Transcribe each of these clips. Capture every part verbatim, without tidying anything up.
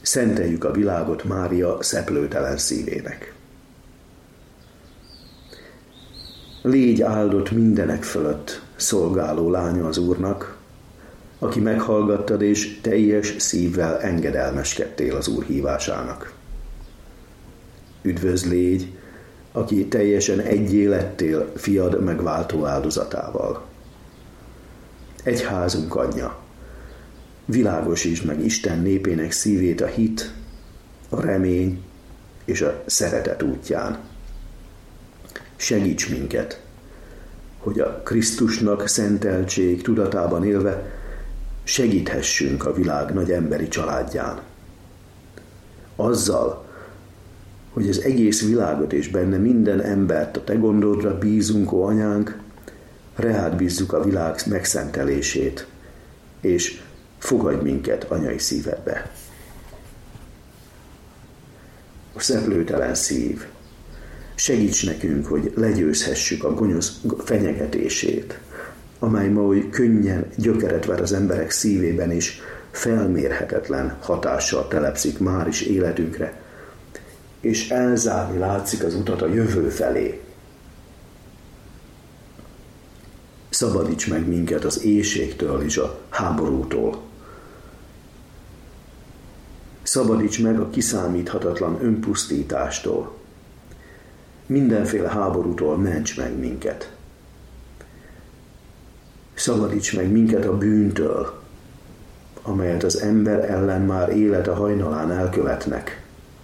Szenteljük a világot Mária szeplőtelen szívének. Légy áldott mindenek fölött, szolgáló lánya az Úrnak, aki meghallgattad és teljes szívvel engedelmeskedtél az Úr hívásának. Üdvözl légy, aki teljesen egyé lettél fiad megváltó áldozatával. Egyházunk anyja, világosítsd meg Isten népének szívét a hit, a remény és a szeretet útján. Segíts minket, hogy a Krisztusnak szenteltség tudatában élve segíthessünk a világ nagy emberi családján. Azzal, hogy az egész világot és benne minden embert a te gondodra bízunk, ó anyánk, reád bízzuk a világ megszentelését, és fogadj minket anyai szívedbe. A szeplőtelen szív, segíts nekünk, hogy legyőzhessük a gonosz fenyegetését, amely ma oly könnyen gyökeret ver az emberek szívében, és felmérhetetlen hatással telepszik már is életünkre, és elzárni látszik az utat a jövő felé. Szabadíts meg minket az éhségtől és a háborútól. Szabadíts meg a kiszámíthatatlan önpusztítástól. Mindenféle háborútól ments meg minket. Szabadíts meg minket a bűntől, amelyet az ember ellen már élete hajnalán elkövetnek.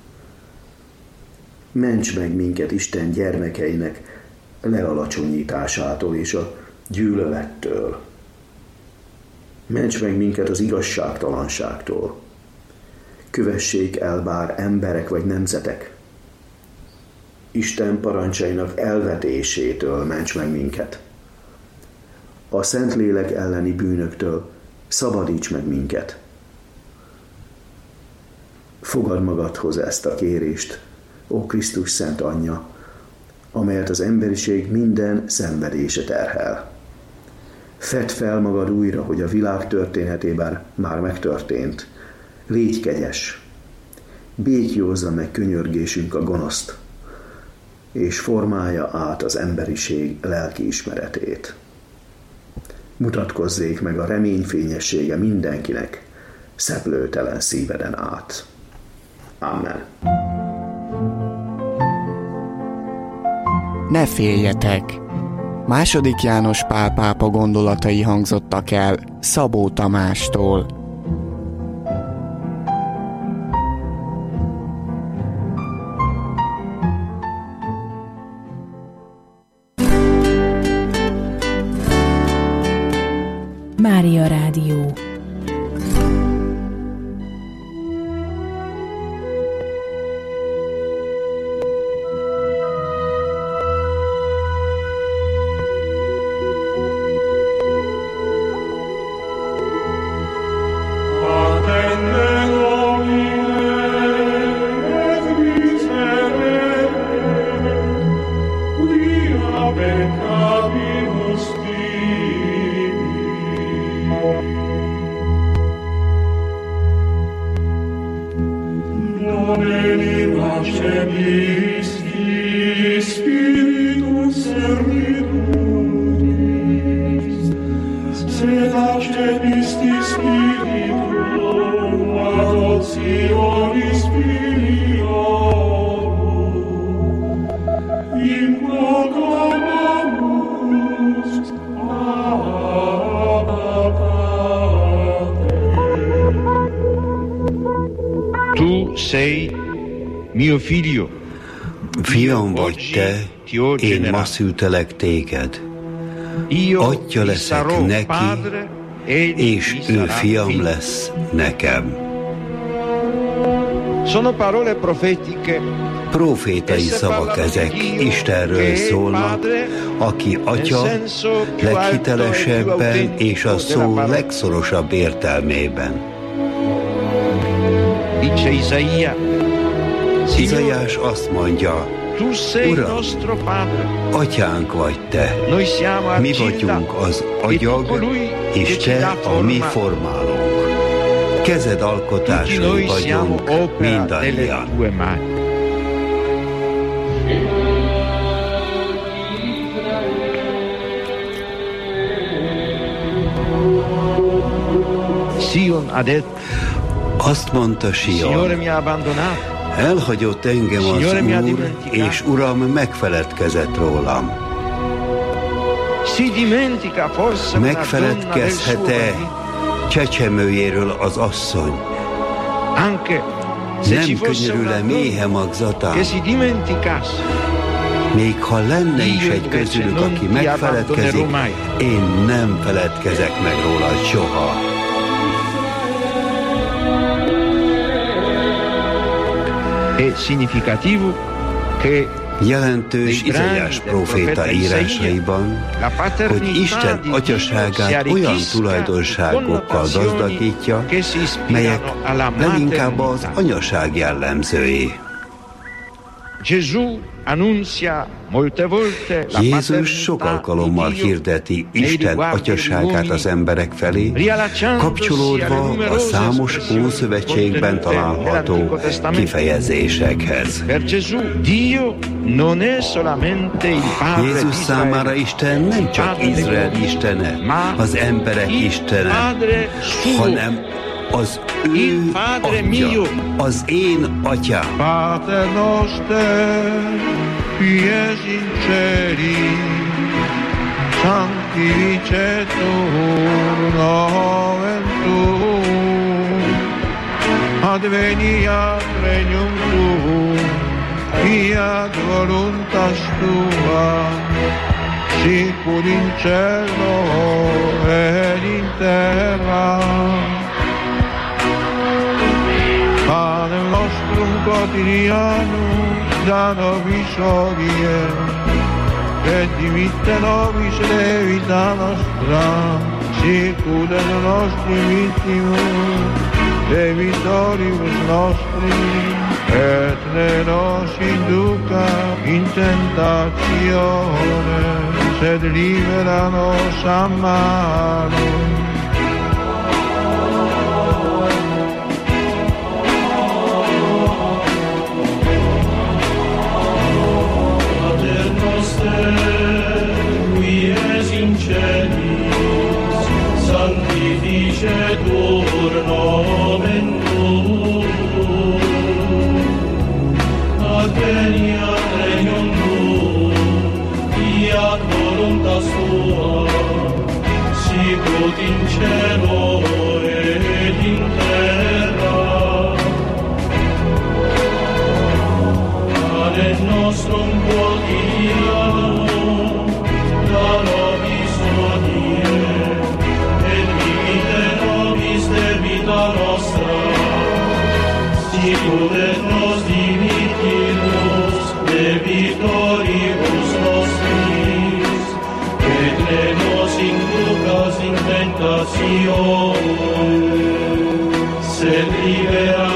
Ments meg minket Isten gyermekeinek lealacsonyításától és a gyűlölettől. Ments meg minket az igazságtalanságtól. Kövessék el bár emberek vagy nemzetek. Isten parancsainak elvetésétől ments meg minket. A Szentlélek elleni bűnöktől szabadíts meg minket. Fogad magadhoz ezt a kérést, ó Krisztus szent anyja, amelyet az emberiség minden szenvedése terhel. Fedd fel magad újra, hogy a világ történetében már megtörtént. Légy kegyes, békjózza meg könyörgésünk a gonoszt, és formálja át az emberiség lelki ismeretét. Mutatkozzék meg a remény fényessége mindenkinek, szeplőtelen szíveden át. Amen. Ne féljetek! Második János Pál pápa gondolatai hangzottak el Szabó Tamástól. Mária Rádió. Tu sei mio figlio. Fiam vagy te, én ma szültelek téged. Atya leszek neki, és ő fiam lesz nekem. Sono parole profetiche. Profétai szavak ezek, Istenről szólnak, aki Atya leghitelesebben és a szó legszorosabb értelmében. Dice Isaia. Izaiás azt mondja, Uram, atyánk vagy te, mi vagyunk az agyag, és te a mi formálónk. kezed alkotásai vagyunk mindannyian. Sion ha detto, azt mondta Sion, elhagyott engem az Úr, és Uram megfeledkezett rólam. Megfeledkezhet-e csecsemőjéről az asszony? Nem könyörül-e méhe magzatán? Még ha lenne is egy közülük, aki megfeledkezik, én nem feledkezek meg rólad soha. Jelentős Izaiás próféta írásaiban, hogy Isten atyaságát olyan tulajdonságokkal gazdagítja, melyek leginkább az anyaság jellemzői. Jézus sok alkalommal hirdeti Isten atyaságát az emberek felé, kapcsolódva a számos Ószövetségben található kifejezésekhez. Jézus számára Isten nem csak Izrael istene, az emberek istene, hanem az ő atya, az én atyám. Pater noster, qui es in celi, sanctificetur nomen tuum, adveniat regnum tuum, fiat voluntas tua, sicut in cielo et in terra. Panem nostrum quotidianum da nobis hodie, et dimitte nobis debita nostra, sicut et nostri vittimus debitoribus nostri, et ne nos induca in tentatione, sed libera nos a malo. Qui es in celis, sanctificetur nomen tuum, adveniat regnum tuum, fiat voluntas tua, sicut in cielo et in terra. Panem nostrum quotidianum da nobis hodie, et dimitte nobis debita nostra, sicut et nos dimittimus debitoribus nostris, et ne nos inducas in tentatione, sed libera